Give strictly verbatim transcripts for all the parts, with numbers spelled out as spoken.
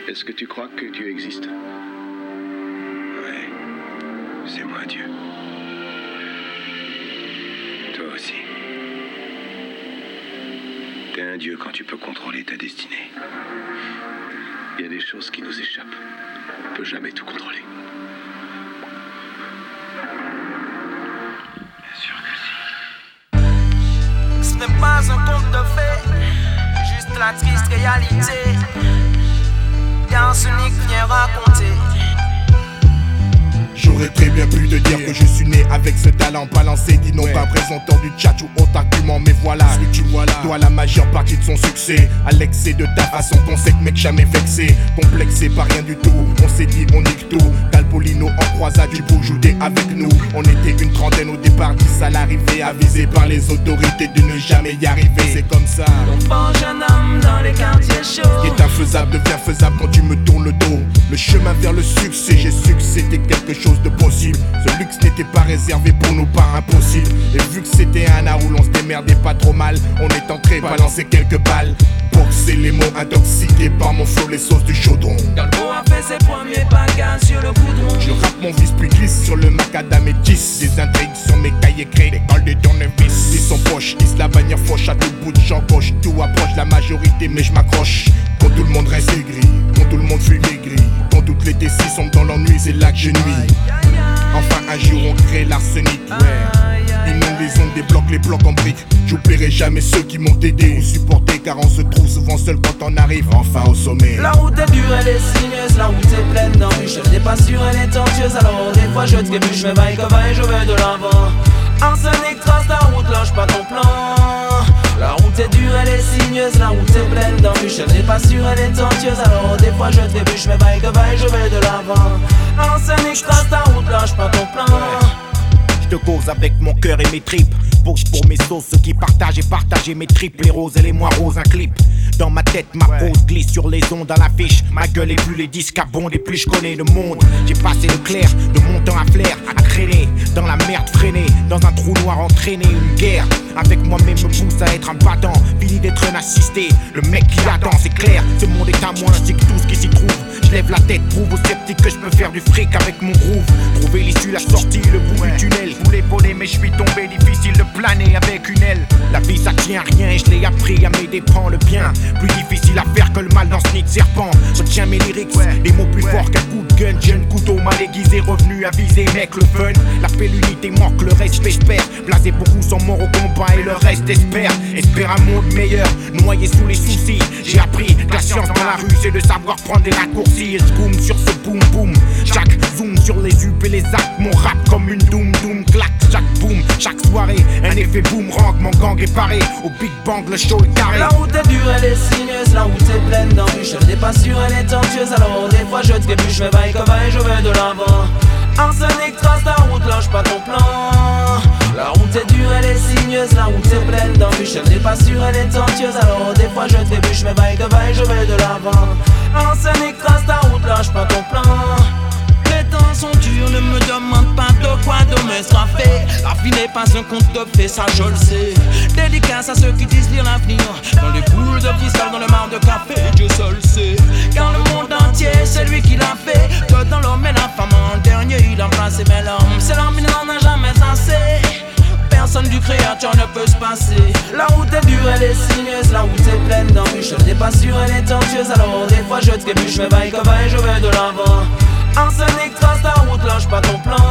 Est-ce que tu crois que Dieu existe? Ouais, c'est moi Dieu. Toi aussi. T'es un Dieu quand tu peux contrôler ta destinée. Il y a des choses qui nous échappent. On ne peut jamais tout contrôler. Bien sûr que si. Ce n'est pas un conte de fées, juste la triste réalité qu'un Sonic vient raconter. J'aurais très bien pu te dire que je suis né avec ce talent balancé, dit non qu'un présentant du tchatch ou autre argument, mais voilà ce que tu vois là doit la majeure partie de son succès à l'excès de ta façon qu'on sait que mec jamais vexé, complexé par rien du tout, on s'est dit on nique tout, Calpolino en croisade du beau jouer avec nous, on était une trentaine au départ, dix à l'arrivée, avisé par les autorités de ne jamais y arriver, c'est comme ça. On forge un homme dans les quartiers chauds. Ce qui est infaisable devient faisable quand tu me tournes le dos. Le chemin vers le succès, j'ai su que c'était quelque chose de possible. Ce luxe n'était pas réservé pour nous, pas impossible. Et vu que c'était un art où l'on se démerdait pas trop mal, on est entré balancer quelques balles. Boxer les mots intoxiqués par mon flow, les sauces du chaudron. Calbo a fait ses premiers bagages sur le goudron. Je rappe mon vice puis glisse sur le macadam et tisse des intrigues sur mes cahiers créés, l'école de tournevis. Ils sont poches, hisse la bannière fauche à tout bout de champ gauche. Tout approche la majorité mais je m'accroche. Quand tout le monde reste aigri, quand tout le monde fuit maigri, quand toutes les décis sont dans l'ennui, c'est là que je nuis. Enfin un jour on crée l'arsenic, ouais. Inonde les ondes, débloque les blocs en briques. J'oublierai jamais ceux qui m'ont aidé ou supporté, car on se trouve souvent seul quand on arrive enfin au sommet. La route est dure, elle est sinueuse, la route est pleine d'embûches. Elle n'est pas sûre, elle est tortueuse, alors des fois je trébuche, je vais vaille que vaille, je vais de l'avant. Arsenic trace ta route, lâche pas ton plan. La route est dure, elle est sinueuse, la route est pleine d'embûches. Elle n'est pas sûre, elle est tortueuse, alors des fois je trébuche, mais vaille que vaille, je vais de l'avant. Arsenic trace ta route, lâche pas ton plan. Je te cause avec mon cœur et mes tripes. Bouge pour mes sauces, ceux qui partagent et partagent mes tripes. Les roses et les moins roses, un clip. Dans ma tête, ma pose glisse sur les ondes à l'affiche. Ma gueule est plus les disques abondent et plus je connais le monde. J'ai passé le clair, de mon temps à flair, à traîner dans la merde freinée, dans un trou noir entraîné. Une guerre avec moi-même me pousse à être un battant. Fini d'être un assisté, le mec qui attend, c'est clair. Ce monde est à moi ainsi que tout ce qui s'y trouve. Je lève la tête, prouve aux sceptiques que je peux faire du fric avec mon groove. Trouver l'issue, la sortie, le bout du tunnel. Je voulais voler mais je suis tombé, difficile de planer avec une aile. La vie ça tient à rien, je l'ai appris à mes dépens. Le bien, plus difficile à faire que le mal dans ce nid de serpent. Retiens mes lyrics, des mots plus forts qu'un coup de gun. Jeune couteau mal aiguisé, revenu à viser, mec le fun. L'appel l'unité manque, le respect j'espère. Blasé beaucoup sont morts au combat et le reste espère. Espère un monde meilleur, noyé sous les soucis. J'ai appris que la science dans la rue c'est de savoir prendre des raccourcis. Et je boom sur ce boom boom. Chaque zoom sur les up et les actes. Mon rap comme une doom doom clac. Chaque boom, chaque soirée, un effet boomerang. Mon gang est paré, au Big Bang le show est carré. La route est dure, elle est sinueuse, la route est pleine d'embûches. Elle n'est pas sûre, elle est tortueuse, alors des fois je trébuche. Je vais vaille que vaille, je vais de l'avant. Arsenic trace ta route, lâche pas ton plan. La route est dure, elle est sinueuse, la route est pleine d'embûches. Elle n'est pas sûre, elle est tortueuse, alors des fois je trébuche. Je vais vaille que vaille, je vais de l'avant. Arsenic trace ta route, lâche pas ton plan. Les temps sont durs, ne me demande pas de quoi demain sera fait. La vie n'est pas un conte de fées, ça je le sais. Dédicace à ceux qui disent lire l'avenir dans les boules de cristal, dans le mar de café, Dieu seul sait. Car le monde entier, c'est lui qui l'a fait. Que dans l'homme et la femme, en dernier il a placé. Mais l'homme, c'est l'homme, il n'en a jamais assez. Personne du créateur ne peut se passer. La route est dure, elle est sinueuse, la route est pleine d'embûches. Elle n'est pas sûre, elle est tortueuse, alors des fois je trébuche. Mais vaille que vaille, je vais de l'avant. Arsenic trace ta route, lâche pas ton plan.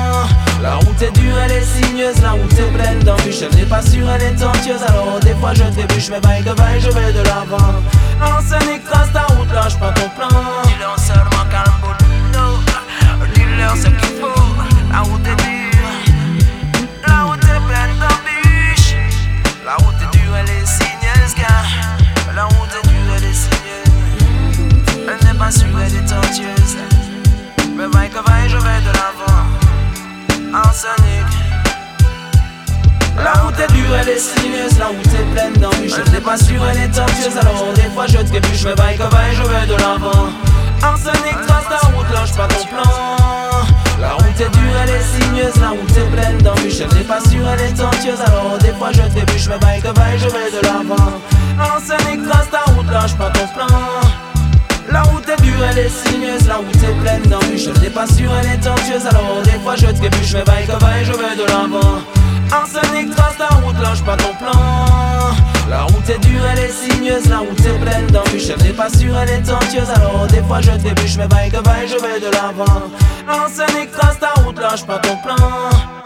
La route est dure, elle est sinueuse, la route est pleine d'embûches. Elle n'est pas sûre, elle est tortueuse, alors des fois je trébuche. Mais vaille que vaille, je vais de l'avant. Arsenic trace ta route, lâche pas ton plan. Dis-leur seulement Calpolino, dis-leur ce qu'il faut. La route est dure, la route est pleine d'embûches. La route est dure, elle est sinueuse, car la route est dure, elle est sinueuse. Elle n'est pas sûre, elle est tortueuse. Mais vaille que vaille, je vais de l'avant. Arsenic. La route est dure, elle est sinueuse, la route est pleine d'embûches. Elle n'est pas sûre, elle est tortueuse, alors des fois je trébuche. Mais vaille que vaille, je vais de l'avant. Arsenic trace ta route, lâche pas ton plan. La route est dure, elle est sinueuse, la route est pleine d'embûches. Elle n'est pas sûre, elle est tortueuse, alors des fois je trébuche. Mais vaille que vaille, je vais de l'avant. Arsenic trace ta route, lâche pas ton plan. La route est dure. elle n'est pas sûre, elle est tortueuse. Alors des fois je trébuche, mais vaille que vaille, je vais de l'avant. Arsenic, trace ta route, lâche pas ton plan. La route est dure, elle est sinueuse, la route est pleine d'embûches. Elle n'est pas sûre, elle est tortueuse. Alors des fois je trébuche, mais vaille que vaille, je vais de l'avant. Arsenic, trace ta route, lâche pas ton plan.